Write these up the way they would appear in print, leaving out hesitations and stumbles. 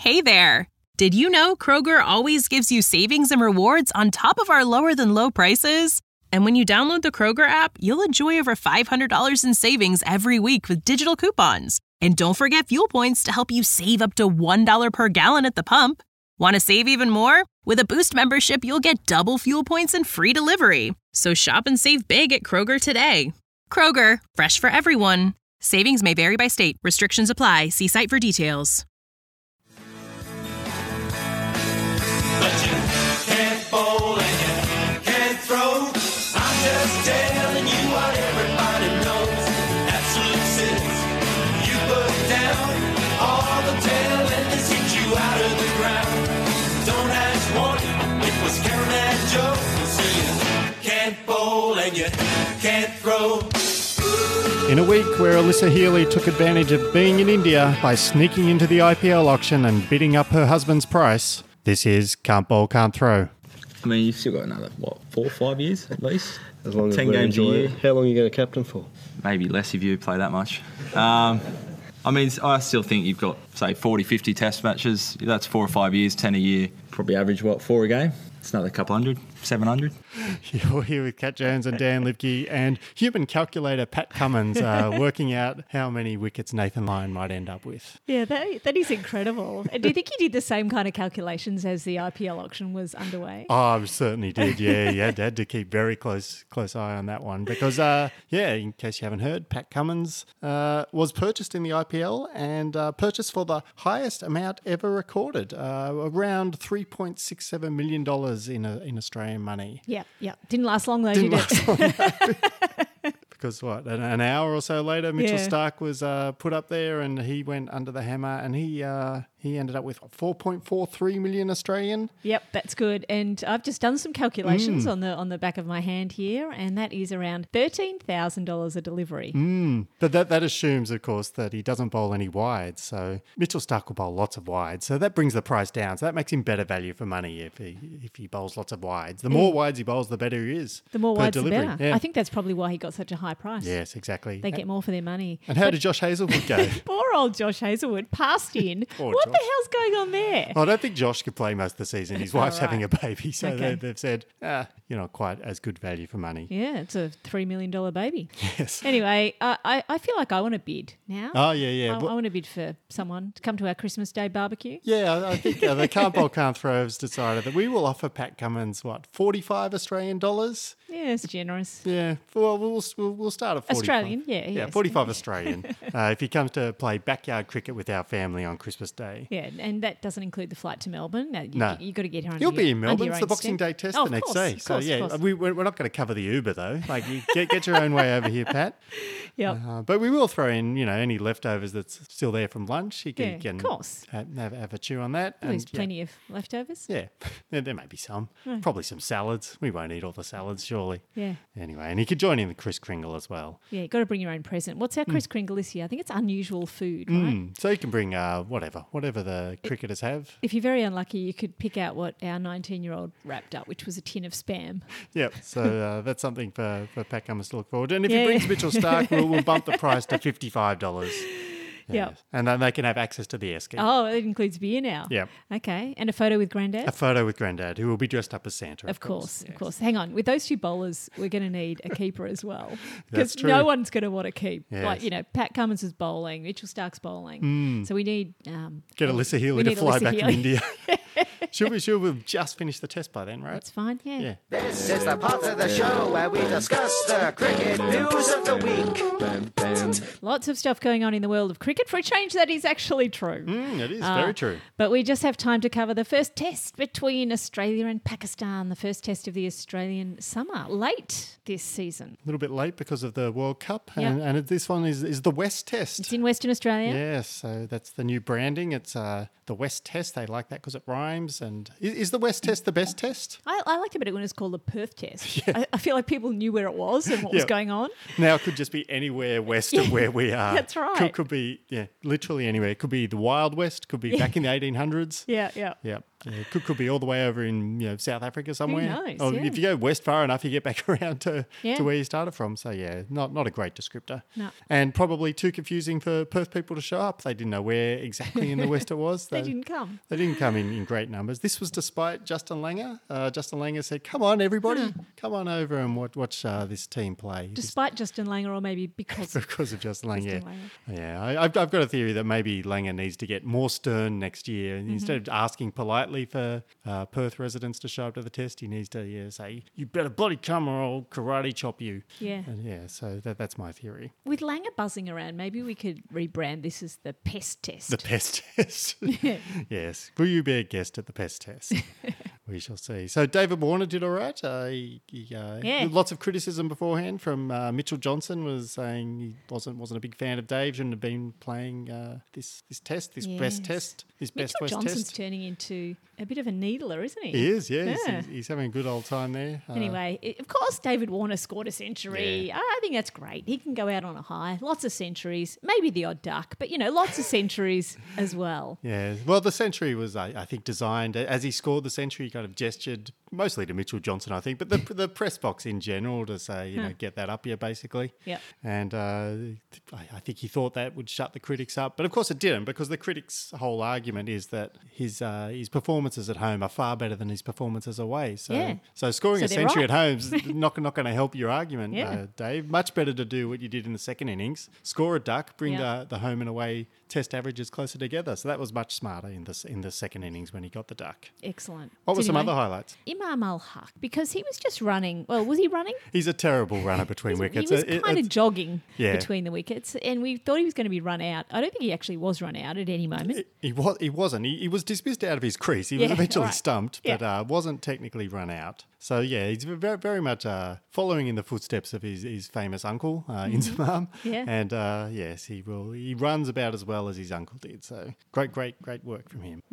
Hey there! Did you know Kroger always gives you savings and rewards on top of our lower-than-low prices? And when you download the Kroger app, you'll enjoy over $500 in savings every week with digital coupons. And don't forget fuel points to help you save up to $1 per gallon at the pump. Want to save even more? With a Boost membership, you'll get double fuel points and free delivery. So shop and save big at Kroger today. Kroger, fresh for everyone. Savings may vary by state. Restrictions apply. See site for details. But you can't bowl and you can't throw. I'm just telling you what everybody knows. Absolute six. You put down all the talent that's hit you out of the ground. Don't ask one, it was Karen and Joe. So you can't bowl and you can't throw. In a week where Alyssa Healy took advantage of being in India by sneaking into the IPL auction and bidding up her husband's price, this is Can't Bowl, Can't Throw. I mean, you've still got another, 4 or 5 years at least? As long as 10 we games a enjoy year. it. How long are you going to captain for? Maybe less if you play that much. I mean, I still think you've got, say, 40, 50 test matches. That's 4 or 5 years, 10 a year. Probably average, 4 a game? It's another couple hundred, 700. You're here with Kat Jones and Dan Lipke and human calculator Pat Cummins working out how many wickets Nathan Lyon might end up with. Yeah, that is incredible. Do you think you did the same kind of calculations as the IPL auction was underway? Oh, I certainly did, yeah. You had to keep very close eye on that one because, in case you haven't heard, Pat Cummins was purchased in the IPL and purchased for the highest amount ever recorded, around $3.67 million in Australian money. Yeah. Didn't last long though, did it? Because an hour or so later, Mitchell Yeah. Starc was put up there and he went under the hammer and he ended up with 4.43 million Australian. Yep, that's good. And I've just done some calculations on the back of my hand here, and that is around $13,000 a delivery. But that assumes, of course, that he doesn't bowl any wides. So Mitchell Starc will bowl lots of wides. So that brings the price down. So that makes him better value for money if he bowls lots of wides. The more wides he bowls, the better he is. The more per wides, the delivery. better. Yeah. I think that's probably why he got such a high price. Yes, exactly. They get more for their money. And how did Josh Hazlewood go? Poor old Josh Hazlewood passed in. Poor What Josh. the hell's going on there? I don't think Josh could play most of the season. His wife's having a baby, so Okay. they've said, you're not quite as good value for money. Yeah, it's a $3 million baby. Yes. Anyway, I feel like I want to bid now. Oh, yeah. I want to bid for someone to come to our Christmas Day barbecue. Yeah, I think the Can't Bowl, Can't Throw has decided that we will offer Pat Cummins, 45 Australian dollars? Yeah, it's generous. Yeah, well, we'll start at 45. Australian, yeah. Yeah, yes. 45 Australian. If he comes to play backyard cricket with our family on Christmas Day. Yeah, and that doesn't include the flight to Melbourne. No. You've got to get here under He'll be in under Melbourne. your It's the own Boxing steam. Day test Oh, the of next course, day. of So, course, yeah, of course. we're not going to cover the Uber, though. Like, you get your own way over here, Pat. Yep. But we will throw in, any leftovers that's still there from lunch. You Yeah, can of course. have a chew on that. Well, there's and, plenty of leftovers. Yeah, there may be some. Probably some salads. We won't eat all the salads, surely. Yeah. Anyway, and you could join in the Kris Kringle as well. Yeah, you've got to bring your own present. What's our Kris Kringle this year? I think it's unusual food, right? So you can bring whatever the cricketers have. If you're very unlucky, you could pick out what our 19-year-old wrapped up, which was a tin of Spam. Yep. So that's something for Pat Cummins to look forward to. And if Yeah. he brings Mitchell Starc, we'll bump the price to $55. Yep. And then they can have access to the esky. Oh, it includes beer now. Yep. Okay. And a photo with Grandad? A photo with Grandad, who will be dressed up as Santa. Of course. Yes. Hang on. With those two bowlers, we're going to need a keeper as well. That's Because true. no one's going to want to keep. Yes. Like, Pat Cummins is bowling, Mitchell Starc's bowling. So we need... Get Alyssa Healy we to need fly Alyssa back from Healy. India. She'll have just finished the test by then, right? That's fine, yeah. Yeah. This is the part of the show where we discuss the cricket news of the week. Lots of stuff going on in the world of cricket. For a change, that is actually true. It is very true. But we just have time to cover the first test between Australia and Pakistan, the first test of the Australian summer, late this season. A little bit late because of the World Cup. Yep. And this one is the West Test. It's in Western Australia. Yes, so that's the new branding. It's the West Test. They like that because it rhymes. And is the West Test the best test? I liked it better when it was called the Perth Test. I feel like people knew where it was and what was Yeah. going on. Now it could just be anywhere west of where we are. That's right. Could be, literally anywhere. It could be the Wild West. Could be back in the 1800s. Yeah. Yeah. Yeah, could be all the way over in South Africa somewhere. knows, Or yeah. if you go west far enough, you get back around to Yeah. where you started from. So yeah, not a great descriptor. No. And probably too confusing for Perth people to show up. They didn't know where exactly in the west it was. They didn't come. They didn't come in great numbers. This was despite Justin Langer. Justin Langer said, "Come on, everybody, come on over and watch this team play." Despite Justin Langer, or maybe because Because of Justin Langer. Justin Langer. Yeah, I've got a theory that maybe Langer needs to get more stern next year. Mm-hmm. Instead of asking politely for Perth residents to show up to the test, he needs to say, "You better bloody come or I'll karate chop you." Yeah. And so that's my theory. With Langer buzzing around, maybe we could rebrand this as the pest test. The pest test. Yes. Will you be a guest at the pest test? We shall see. So David Warner did all right. Lots of criticism beforehand from Mitchell Johnson was saying he wasn't a big fan of Dave, shouldn't have been playing this best test, this best Mitchell West Johnson's test. turning into a bit of a needler, isn't he? He is, yeah. Yeah. He's having a good old time there. Anyway, of course, David Warner scored a century. Yeah. I think that's great. He can go out on a high. Lots of centuries, maybe the odd duck, but lots of centuries as well. Yeah, well, the century was, I think, designed as he scored the century. He kind of gestured mostly to Mitchell Johnson, I think, but the press box in general to say, get that up here, basically. Yep. And I think he thought that would shut the critics up, but of course it didn't, because the critics' whole argument is that his performances at home are far better than his performances away. So, Yeah. so scoring So a they're century right. at home is not going to help your argument, Yeah. Dave. Much better to do what you did in the second innings: score a duck, bring Yeah. the home and away test averages closer together. So that was much smarter in the second innings when he got the duck. Excellent. What were some Anyway, other highlights? Imam Al-Haq, because he was just running. Well, was he running? He's a terrible runner between wickets. He was kind of jogging Yeah. between the wickets, and we thought he was going to be run out. I don't think he actually was run out at any moment. He wasn't. He was dismissed out of his crease. He was Yeah, eventually right. stumped, Yeah. but wasn't technically run out. So yeah, he's very, very much following in the footsteps of his famous uncle, Inzamam. Yeah. And yes, he will. He runs about as well as his uncle did. So great work from him.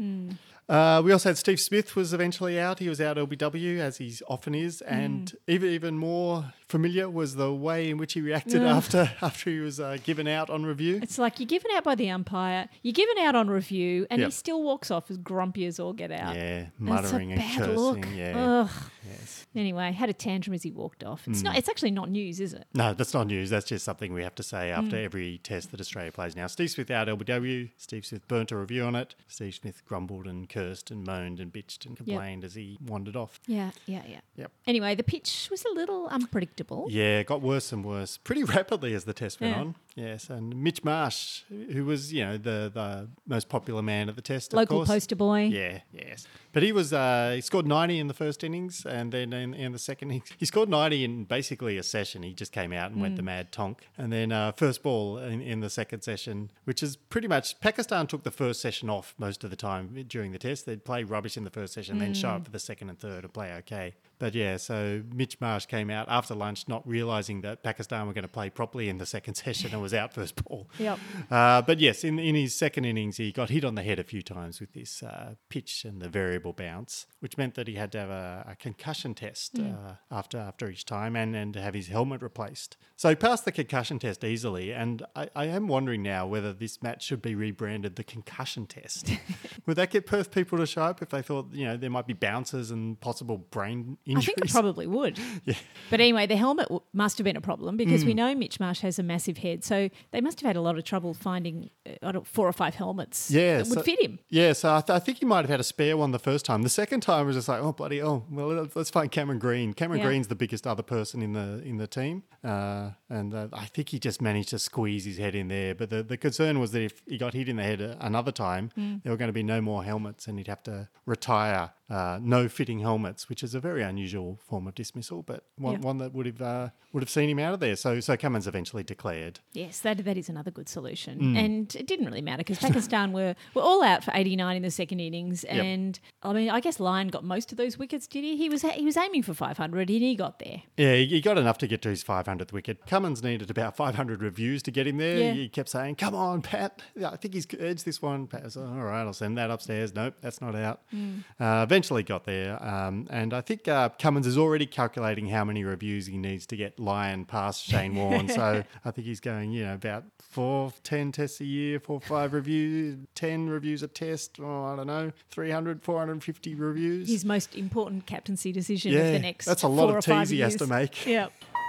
We also had Steve Smith was eventually out. He was out LBW, as he often is, and even more familiar was the way in which he reacted after he was given out on review. It's like you're given out by the umpire, you're given out on review, and Yep. he still walks off as grumpy as all get out. Yeah, And muttering it's a and bad cursing. look. Yeah. Ugh. Yes. Anyway, had a tantrum as he walked off. It's not. It's actually not news, is it? No, that's not news. That's just something we have to say after every test that Australia plays now. Steve Smith out LBW. Steve Smith burnt a review on it. Steve Smith grumbled and cursed and moaned and bitched and complained as he wandered off. Yeah. Yep. Anyway, the pitch was a little unpredictable. Yeah, it got worse and worse pretty rapidly as the test went Yeah. on. Yes, and Mitch Marsh, who was, the most popular man at the test, Local of course. poster boy. Yeah, yes. But he was he scored 90 in the first innings, and then in the second innings, he scored 90 in basically a session. He just came out and went the mad tonk. And then first ball in the second session, which is pretty much, Pakistan took the first session off most of the time during the test. They'd play rubbish in the first session, then show up for the second and third and play okay. But yeah, so Mitch Marsh came out after lunch not realising that Pakistan were going to play properly in the second session and was out first ball. Yep. But yes, in his second innings, he got hit on the head a few times with this pitch and the variable bounce, which meant that he had to have a concussion test after each time and to have his helmet replaced. So he passed the concussion test easily, and I am wondering now whether this match should be rebranded the concussion test. Would that get Perth people to show up if they thought, there might be bounces and possible brain injuries? I think it probably would. Yeah. But anyway, the helmet must have been a problem because we know Mitch Marsh has a massive head. So they must have had a lot of trouble finding 4 or 5 helmets that would fit him. Yeah, so I think he might have had a spare one the first time. The second time was just like, well, let's find Cameron Green. Cameron Green's the biggest other person in the team. And I think he just managed to squeeze his head in there. But the concern was that if he got hit in the head another time, there were going to be no more helmets and he'd have to retire no fitting helmets, which is a very unusual form of dismissal, but one that would have seen him out of there. So Cummins eventually declared. Yes, that is another good solution. And it didn't really matter because Pakistan were all out for 89 in the second innings. And I mean, I guess Lyon got most of those wickets, did he? He was aiming for 500 and he got there. Yeah, he got enough to get to his 500th wicket. Cummins needed about 500 reviews to get him there. Yeah. He kept saying, come on, Pat. I think he's edged this one. Pat was, all right, I'll send that upstairs. Nope, that's not out. Eventually got there. And I think Cummins is already calculating how many reviews he needs to get Lyon past Shane Warne. So I think he's going, about 10 tests a year, 4 or 5 reviews, 10 reviews a test, I don't know, 300, 450 reviews. His most important captaincy decision of the next that's a lot 4 or of 5 teas he has years. to make. Yeah.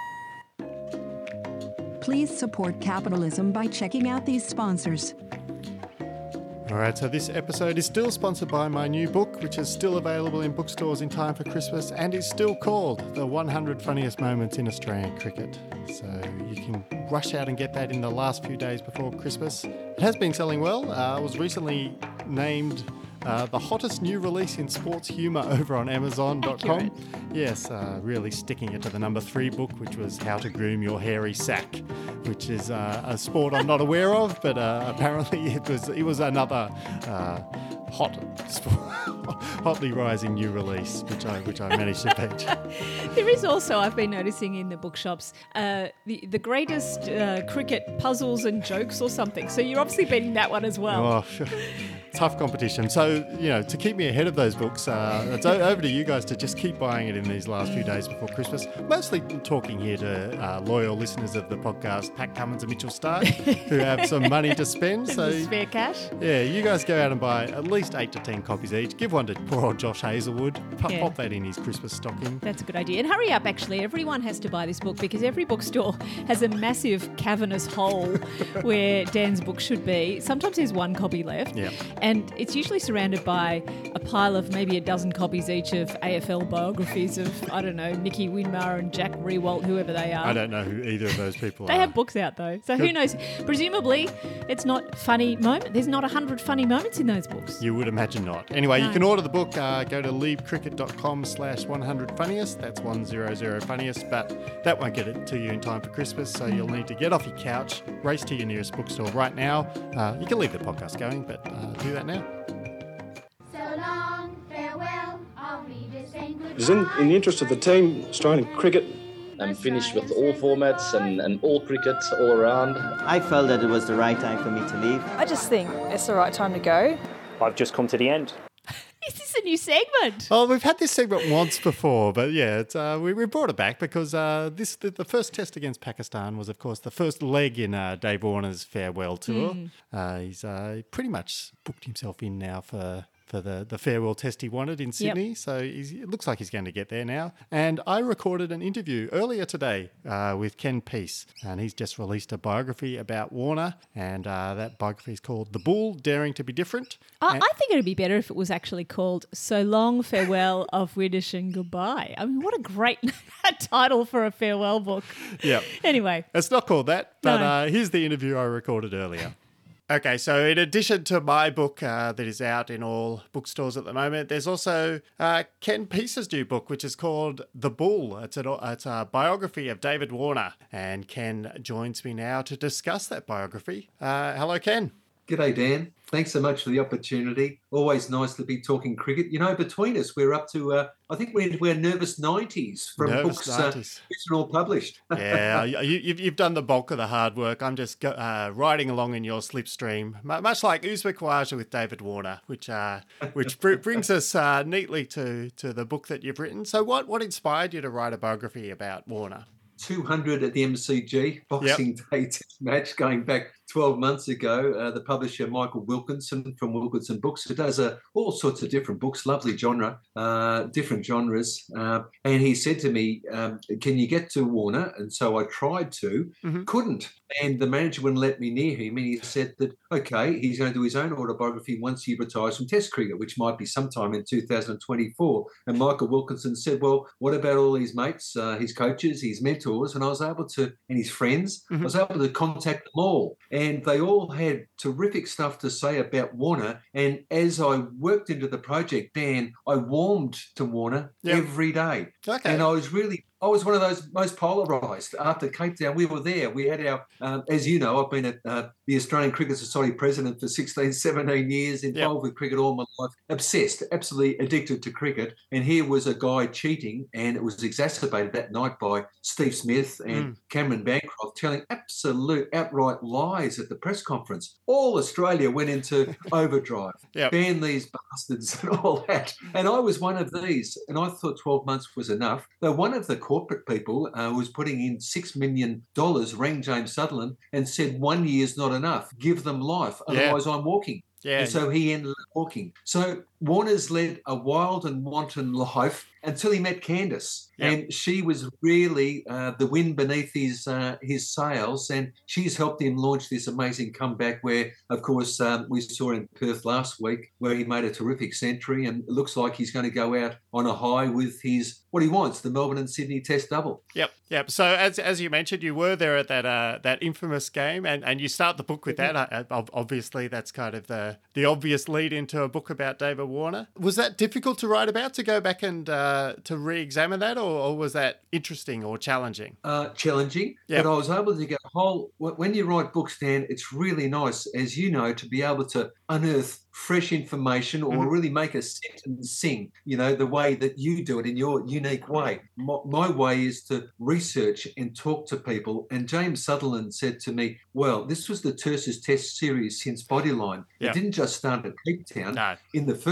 Please support capitalism by checking out these sponsors. All right, so this episode is still sponsored by my new book, which is still available in bookstores in time for Christmas and is still called The 100 Funniest Moments in Australian Cricket. So you can rush out and get that in the last few days before Christmas. It has been selling well. It was recently named the hottest new release in sports humour over on Amazon.com. Accurate. Yes, really sticking it to the number 3 book, which was How to Groom Your Hairy Sack, which is a sport I'm not aware of, but apparently it was another hotly rising new release, which I managed to beat. There is also, I've been noticing in the bookshops, the greatest cricket puzzles and jokes or something. So you're obviously beating that one as well. Oh, tough competition. So, to keep me ahead of those books, it's over to you guys to just keep buying it in these last few days before Christmas. Mostly talking here to loyal listeners of the podcast, Pat Cummins and Mitchell Stark, who have some money to spend. So, Spare cash. yeah, you guys go out and buy at least 8 to 10 copies each. Give one to poor old Josh Hazelwood. Pop that in his Christmas stocking. That's a good idea. And hurry up, actually. Everyone has to buy this book because every bookstore has a massive cavernous hole where Dan's book should be. Sometimes there's one copy left. Yeah. And it's usually surrounded by a pile of maybe a dozen copies each of AFL biographies of, I don't know, Nicky Winmar and Jack Rewalt, whoever they are. I don't know who either of those people They are. have books out though. So who knows? Presumably it's not funny moment. There's not 100 funny moments in those books. You would imagine not. Anyway, No. you can order the book. Go to leavecricket.com/100funniest. That's 100 funniest, but that won't get it to you in time for Christmas. So you'll need to get off your couch, race to your nearest bookstore right now. You can leave the podcast going, but do that now. So long, farewell, I'll read this and goodbye. It is in the interest of the team, Australian cricket. I'm finished with all formats and all cricket all around. I felt that it was the right time for me to leave. I just think it's the right time to go. I've just come to the end. Is this a new segment? Oh, we've had this segment once before, but yeah, it's, we brought it back because the first test against Pakistan was, of course, the first leg in Dave Warner's farewell tour. He's pretty much booked himself in now for the farewell test he wanted in Sydney. So it looks like he's going to get there now. And I recorded an interview earlier today with Ken Peace, and he's just released a biography about Warner, and that biography is called The Bull, Daring to be Different. I think it'd be better if it was actually called So Long, Farewell, Auf Wiedersehen, Goodbye. I mean, what a great title for a farewell book. Yeah. Anyway. It's not called that, but No. here's the interview I recorded earlier. Okay, so in addition to my book that is out in all bookstores at the moment, there's also Ken Peace's new book, which is called The Bull. It's a biography of David Warner, and Ken joins me now to discuss that biography. Hello, Ken. G'day, Dan. Thanks so much for the opportunity. Always nice to be talking cricket. Between us, we're up to, I think we're nervous 90s from Nervous books 90s. which are all published. Yeah, you've done the bulk of the hard work. I'm just riding along in your slipstream, much like Uzbek Khawaja with David Warner, which brings us neatly to the book that you've written. So what inspired you to write a biography about Warner? 200 at the MCG, Boxing Day test match going back 12 months ago. The publisher, Michael Wilkinson from Wilkinson Books, who does all sorts of different books, lovely genre, different genres. And he said to me, can you get to Warner? And so I tried to, couldn't. And the manager wouldn't let me near him. And he said that, okay, he's going to do his own autobiography once he retires from Test cricket, which might be sometime in 2024. And Michael Wilkinson said, well, what about all his mates, his coaches, his mentors? And I was able to, and his friends, I was able to contact them all. And they all had terrific stuff to say about Warner. And as I worked into the project, Dan, I warmed to Warner every day. Okay. And I was really I was one of those most polarised. After Cape Town, we were there. We had our, as you know, I've been at the Australian Cricket Society president for 16, 17 years, involved with cricket all my life, obsessed, absolutely addicted to cricket. And here was a guy cheating, and it was exacerbated that night by Steve Smith and Cameron Bancroft telling absolute outright lies at the press conference. All Australia went into overdrive, ban these bastards and all that. And I was one of these, and I thought 12 months was enough. Though one of the corporate people who was putting in $6 million rang James Sutherland and said 1 year's not enough. Give them life, otherwise I'm walking. Yeah. And so he ended up walking. So Warner's led a wild and wanton life until he met Candice. And she was really the wind beneath his sails, and she's helped him launch this amazing comeback where, of course, we saw in Perth last week where he made a terrific century, and it looks like he's going to go out on a high with what he wants, the Melbourne and Sydney Test double. Yep. So as you mentioned, you were there at that infamous game, and you start the book with that. Obviously, that's kind of the obvious lead into a book about David Warner. Was that difficult to write about, to go back and to re-examine that, or was that interesting or challenging? Challenging, but I was able to get a whole... When you write books, Dan, it's really nice, as you know, to be able to unearth fresh information or really make a sentence sing, the way that you do it in your unique way. My way is to research and talk to people. And James Sutherland said to me, well, this was the tersest test series since Bodyline. It didn't just start at Cape Town. No. In the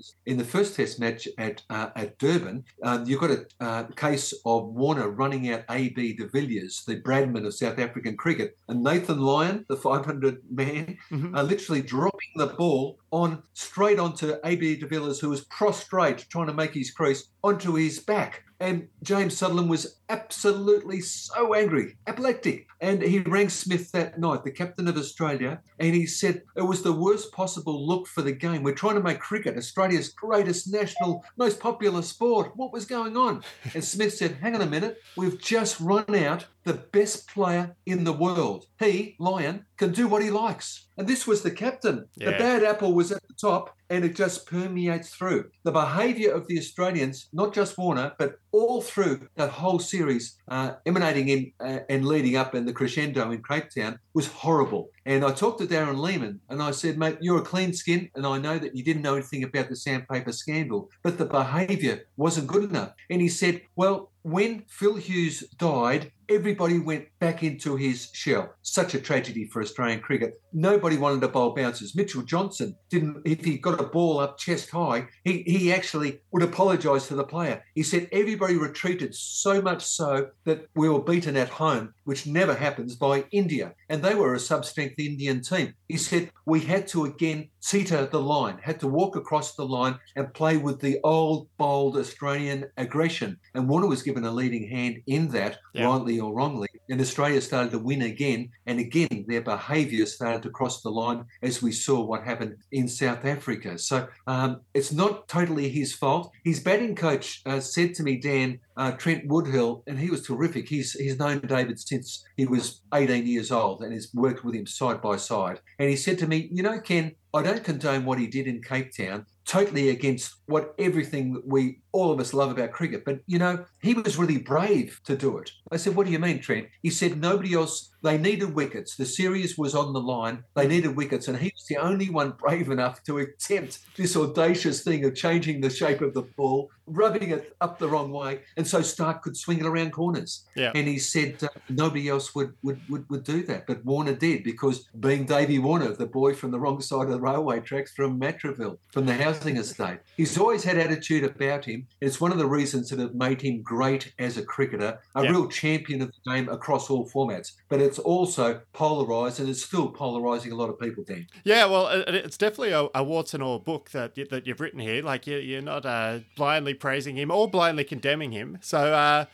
first test match at Durban, you've got a case of Warner running out A.B. de Villiers, the Bradman of South African cricket, and Nathan Lyon, the 500 man, literally dropping the ball straight onto A.B. de Villiers, who was prostrate trying to make his crease, onto his back. And James Sutherland was absolutely so angry, apoplectic. And he rang Smith that night, the captain of Australia, and he said it was the worst possible look for the game. We're trying to make cricket Australia's greatest national, most popular sport. What was going on? And Smith said, hang on a minute, we've just run out the best player in the world. He, Lyon, can do what he likes. And this was the captain. The bad apple was at the top, and it just permeates through. The behaviour of the Australians, not just Warner, but all through that whole series, emanating in and leading up in the crescendo in Cape Town, was horrible. And I talked to Darren Lehman, and I said, mate, you're a clean skin, and I know that you didn't know anything about the sandpaper scandal, but the behaviour wasn't good enough. And he said, well, when Phil Hughes died, everybody went back into his shell. Such a tragedy for Australian cricket. Nobody wanted to bowl bouncers. Mitchell Johnson didn't, if he got a ball up chest high, he actually would apologise to the player. He said everybody retreated, so much so that we were beaten at home, which never happens, by India. And they were a sub-strength Indian team. He said we had to again teeter the line, had to walk across the line and play with the old, bold Australian aggression. And Warner was given a leading hand in that, rightly or wrongly. And Australia started to win again. And again, their behaviour started to cross the line, as we saw what happened in South Africa. So it's not totally his fault. His batting coach said to me, Dan, Trent Woodhill, and he was terrific. He's known David since he was 18 years old and has worked with him side by side. And he said to me, Ken, I don't condone what he did in Cape Town, totally against everything we all of us love about cricket. But, he was really brave to do it. I said, what do you mean, Trent? He said nobody else, they needed wickets. The series was on the line. They needed wickets. And he was the only one brave enough to attempt this audacious thing of changing the shape of the ball, rubbing it up the wrong way. And so Stark could swing it around corners. Yeah. And he said nobody else would do that. But Warner did, because being Davey Warner, the boy from the wrong side of the railway tracks from Matraville, from the housing estate, he's always had attitude about him. It's one of the reasons that have made him great as a cricketer, a real champion of the game across all formats. But it's also polarised, and it's still polarising a lot of people, Dan. Yeah, well, it's definitely a warts and all book that you've written here. Like, you're not blindly praising him or blindly condemning him. So,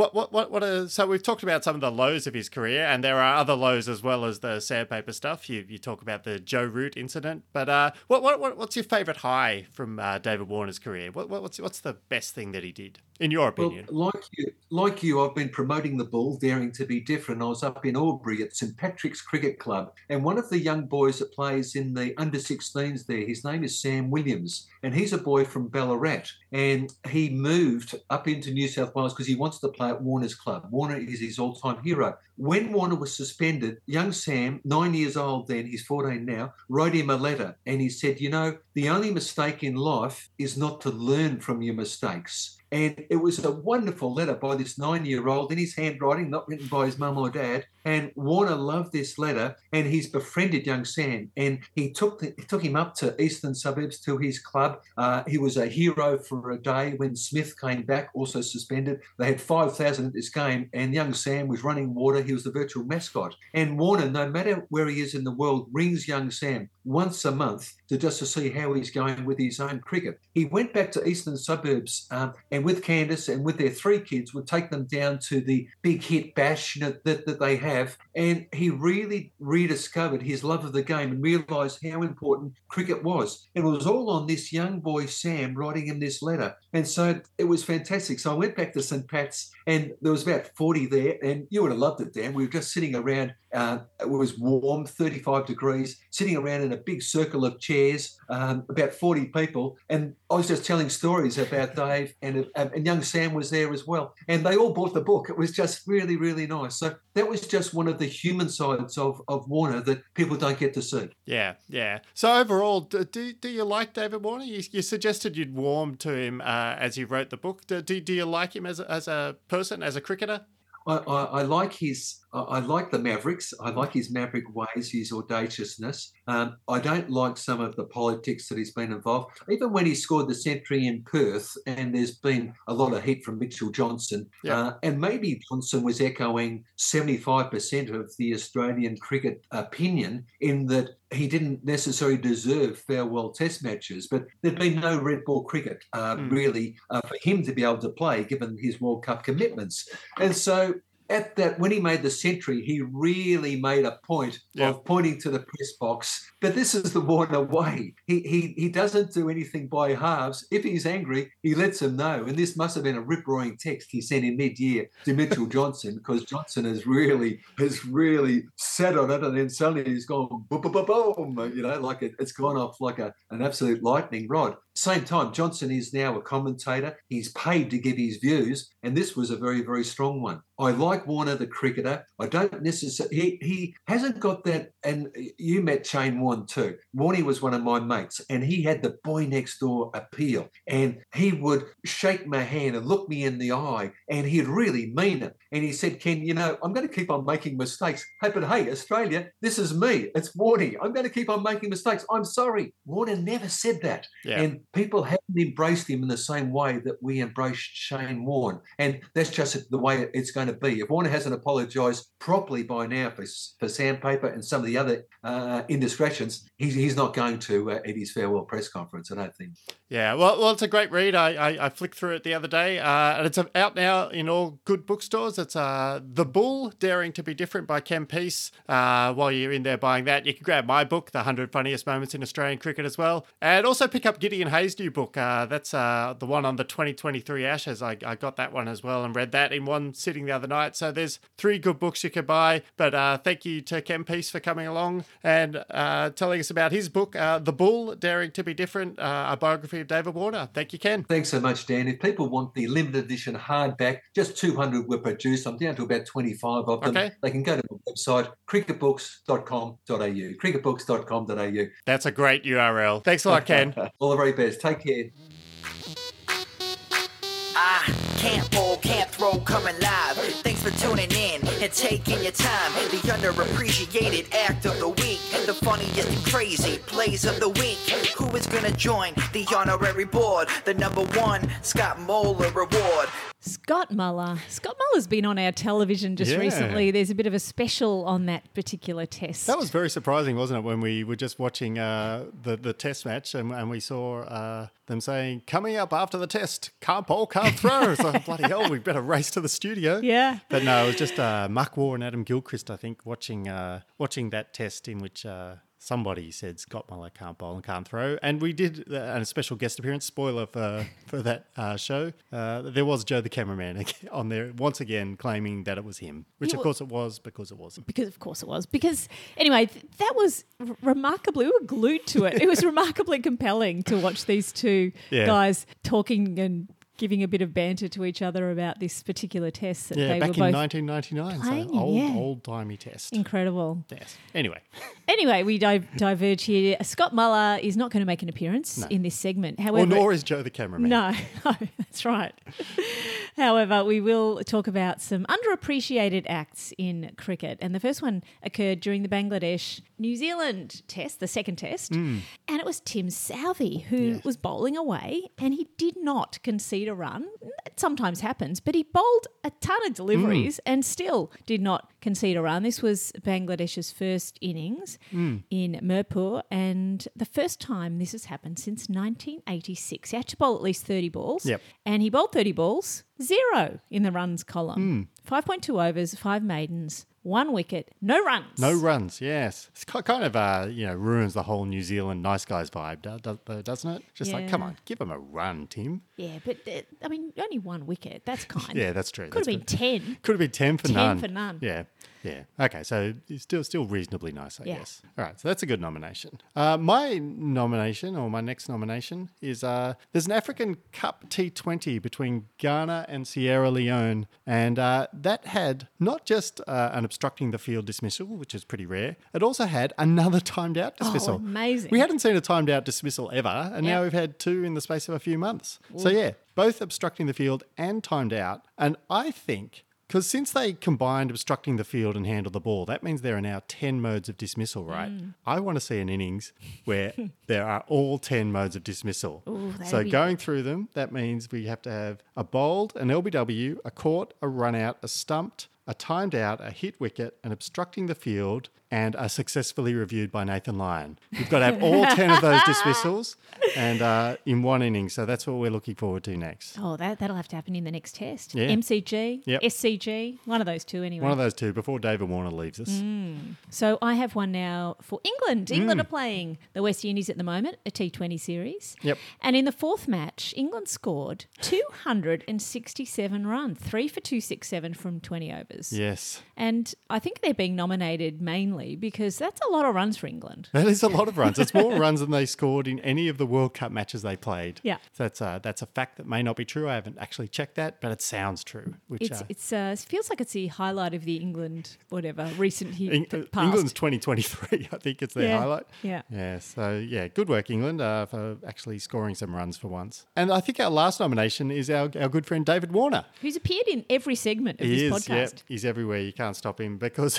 so we've talked about some of the lows of his career, and there are other lows as well as the sandpaper stuff. You talk about the Joe Root incident, but what's your favourite high from David Warner's career? What's the best thing that he did in your opinion? Well, like you, I've been promoting the Bull, Daring to be Different. I was up in Albury at St Patrick's Cricket Club, and one of the young boys that plays in the under-16s there, his name is Sam Williams, and he's a boy from Ballarat, and he moved up into New South Wales because he wants to play at Warner's club. Warner is his all-time hero. When Warner was suspended, young Sam, 9 years old then, he's 14 now, wrote him a letter, and he said, you know, the only mistake in life is not to learn from your mistakes. And it was a wonderful letter by this 9-year-old in his handwriting, not written by his mum or dad. And Warner loved this letter, and he's befriended young Sam. And he took him up to Eastern Suburbs to his club. He was a hero for a day when Smith came back, also suspended. They had 5,000 at this game, and young Sam was running water. He was the virtual mascot. And Warner, no matter where he is in the world, rings young Sam once a month to see how he's going with his own cricket. He went back to Eastern Suburbs and with Candice and with their 3 kids would take them down to the big hit bash that they have. And he really rediscovered his love of the game and realised how important cricket was. And it was all on this young boy, Sam, writing him this letter. And so it was fantastic. So I went back to St Pat's and there was about 40 there. And you would have loved it, Dan. We were just sitting around. It was warm, 35 degrees, sitting around in a big circle of chairs, about 40 people. And I was just telling stories about Dave and young Sam was there as well. And they all bought the book. It was just really, really nice. So that was just one of the human sides of Warner that people don't get to see. Yeah, yeah. So overall, do you like David Warner? You suggested you'd warm to him as you wrote the book. Do you like him as a person, as a cricketer? I like I like the Mavericks. I like his maverick ways, his audaciousness. I don't like some of the politics that he's been involved. Even when he scored the century in Perth, and there's been a lot of heat from Mitchell Johnson, and maybe Johnson was echoing 75% of the Australian cricket opinion in that he didn't necessarily deserve farewell test matches, but there'd been no red ball cricket really for him to be able to play given his World Cup commitments. And so at that, when he made the century, he really made a point of pointing to the press box. But this is the Warner way. He doesn't do anything by halves. If he's angry, he lets him know. And this must have been a rip-roaring text he sent in mid-year to Mitchell Johnson, because Johnson has really sat on it, and then suddenly he's gone boom, boom, boom, boom. You know, like it's gone off like an absolute lightning rod. Same time, Johnson is now a commentator. He's paid to give his views, and this was a very, very strong one. I like Warner, the cricketer. I don't necessarily... He hasn't got that... And you met Shane Warne too. Warnie was one of my mates, and he had the boy next door appeal. And he would shake my hand and look me in the eye, and he'd really mean it. And he said, Ken, you know, I'm going to keep on making mistakes. Hey, but hey, Australia, this is me. It's Warnie. I'm going to keep on making mistakes. I'm sorry. Warner never said that. Yeah. And people haven't embraced him in the same way that we embraced Shane Warne. And that's just the way it's going to be. If Warner hasn't apologised properly by now for Sandpaper and some of the other indiscretions, he's not going to at his farewell press conference, I don't think. Yeah, well, it's a great read. I flicked through it the other day, and it's out now in all good bookstores. It's The Bull, Daring to be Different by Ken Peace. While you're in there buying that, you can grab my book, The 100 Funniest Moments in Australian Cricket as well. And also pick up Gideon Hayes' new book. That's the one on the 2023 Ashes. I got that one as well and read that in one sitting the other night. So there's 3 good books you could buy. But thank you to Ken Peace for coming along and telling us about his book, The Bull, Daring to be Different, a biography of David Warner. Thank you, Ken. Thanks so much, Dan. If people want the limited edition hardback, just 200 were produced. I'm down to about 25 of them. Okay. They can go to my website, cricketbooks.com.au. cricketbooks.com.au. That's a great URL. Thanks a lot, Ken. All the very best. Take care. Can't bowl, can't throw, coming live. Thanks for tuning in and taking your time. The underappreciated act of the week, the funniest and crazy plays of the week. Who is gonna join the honorary board? The #1 Scott Moeller Award. Scott Muller. Scott Muller's been on our television just recently. There's a bit of a special on that particular test. That was very surprising, wasn't it, when we were just watching the test match and we saw them saying, coming up after the test, can't bowl, can't throw. It's like, bloody hell, we better race to the studio. Yeah. But no, it was just Mark Waugh and Adam Gilchrist, I think, watching that test in which somebody said Scott Muller can't bowl and can't throw. And we did a special guest appearance, spoiler for that show. There was Joe the cameraman on there once again claiming that it was him, which of course it was because it wasn't. Because of course it was. Because anyway, that was remarkably, we were glued to it. It was remarkably compelling to watch these two guys talking and giving a bit of banter to each other about this particular test that they back were in both 1999, playing, so old-timey test. Incredible. Yes. Anyway, we diverge here. Scott Muller is not going to make an appearance in this segment. However, nor is Joe the cameraman. No, that's right. However, we will talk about some underappreciated acts in cricket. And the first one occurred during the Bangladesh-New Zealand test, the second test. And it was Tim Southey who was bowling away and he did not concede a run. It sometimes happens, but he bowled a ton of deliveries and still did not concede a run. This was Bangladesh's first innings in Mirpur and the first time this has happened since 1986. He had to bowl at least 30 balls and he bowled 30 balls, 0 in the runs column. 5.2 overs, 5 maidens, 1 wicket, no runs. No runs, yes. It's kind of, ruins the whole New Zealand nice guys vibe, doesn't it? Just like, come on, give them a run, Tim. Yeah, but, only 1 wicket. That's kind. Yeah, that's true. Could have been 10. Could have been 10 for none. 10 for none. Yeah. Okay, so it's still reasonably nice, I guess. All right, so that's a good nomination. My nomination, or my next nomination, is there's an African Cup T20 between Ghana and Sierra Leone, and that had not just an obstructing the field dismissal, which is pretty rare, it also had another timed out dismissal. Oh, amazing. We hadn't seen a timed out dismissal ever, and now we've had 2 in the space of a few months. Ooh. So both obstructing the field and timed out, and I think... Because since they combined obstructing the field and handle the ball, that means there are now 10 modes of dismissal, right? I want to see an innings where there are all 10 modes of dismissal. Ooh, so going through them, that means we have to have a bowled, an LBW, a caught, a run out, a stumped, a timed out, a hit wicket, an obstructing the field, and a successfully reviewed by Nathan Lyon. You've got to have all 10 of those dismissals and in one inning. So that's what we're looking forward to next. Oh, that'll have to happen in the next test. Yeah. MCG, SCG, one of those two anyway. One of those two before David Warner leaves us. So I have one now for England. England are playing the West Indies at the moment, a T20 series. Yep. And in the fourth match, England scored 267 runs, 3 for 267 from 20 overs. Yes. And I think they're being nominated mainly because that's a lot of runs for England. That is a lot of runs. It's more runs than they scored in any of the World Cup matches they played. Yeah. So that's a fact that may not be true. I haven't actually checked that, but it sounds true. Which it feels like it's the highlight of the England, recent past. England's 2023, I think it's their highlight. Yeah. Yeah. So, good work, England, for actually scoring some runs for once. And I think our last nomination is our good friend David Warner. Who's appeared in every segment of this podcast. Yeah, he's everywhere. You can't stop him because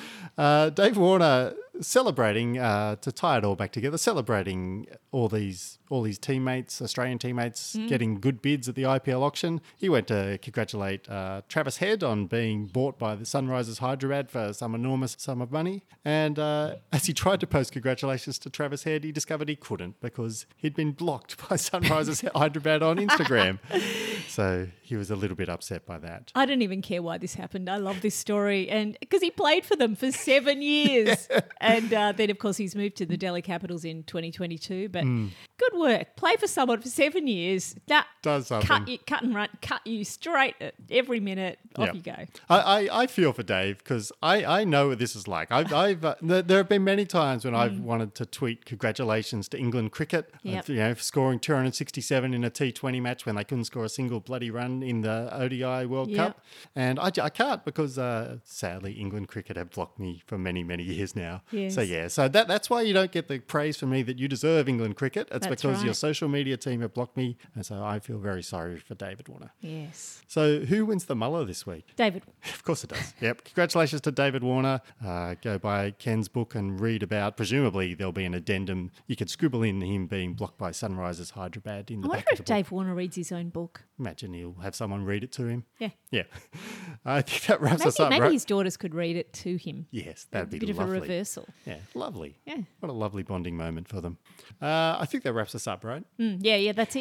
Dave Warner celebrating to tie it all back together, celebrating all these teammates, Australian teammates, getting good bids at the IPL auction. He went to congratulate Travis Head on being bought by the Sunrisers Hyderabad for some enormous sum of money. And as he tried to post congratulations to Travis Head, he discovered he couldn't because he'd been blocked by Sunrisers Hyderabad on Instagram. So he was a little bit upset by that. I don't even care why this happened. I love this story, and because he played for them for 7 years. And then, of course, he's moved to the Delhi Capitals in 2022. But good work. Play for someone for 7 years. That does something. Cut you straight at every minute. Off you go. I feel for Dave because I know what this is like. There have been many times when I've wanted to tweet congratulations to England cricket, scoring 267 in a T20 match when they couldn't score a single bloody run in the ODI World Cup. And I can't because, sadly, England cricket have blocked me for many, many years now. Yes. So that's why you don't get the praise from me that you deserve, England cricket. It's That's because right. your social media team have blocked me. And so I feel very sorry for David Warner. Yes. So who wins the Muller this week? David. Of course it does. Yep. Congratulations to David Warner. Go buy Ken's book and read about, presumably there'll be an addendum. You could scribble in him being blocked by Sunrisers Hyderabad in the I back wonder of if the book. Dave Warner reads his own book. Imagine he'll have someone read it to him. Yeah. Yeah. I think that wraps us up, Maybe right? his daughters could read it to him. Yes, that'd be a bit lovely. of a reversal. Yeah, lovely. Yeah. What a lovely bonding moment for them. I think that wraps us up, right? Yeah, that's it.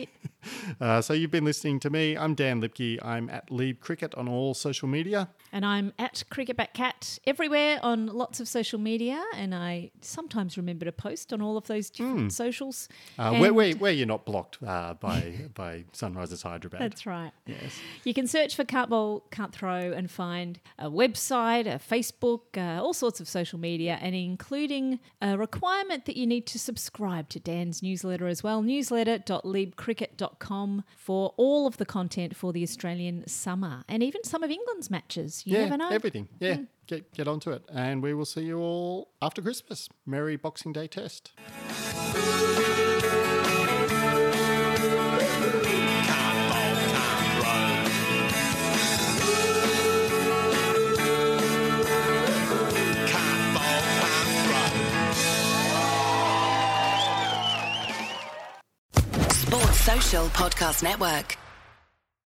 So you've been listening to me. I'm Dan Lipke. I'm at Lieb Cricket on all social media. And I'm at CricketBackCat everywhere on lots of social media, and I sometimes remember to post on all of those different socials. Where you're not blocked by Sunrisers Hyderabad. That's right. Yes. You can search for Can't Bowl, Can't Throw and find a website, a Facebook, all sorts of social media, and including a requirement that you need to subscribe to Dan's newsletter as well, newsletter.liebcricket.com, for all of the content for the Australian summer and even some of England's matches. You never know. Everything. Yeah. Get onto it. And we will see you all after Christmas. Merry Boxing Day test. Sports Social Podcast Network.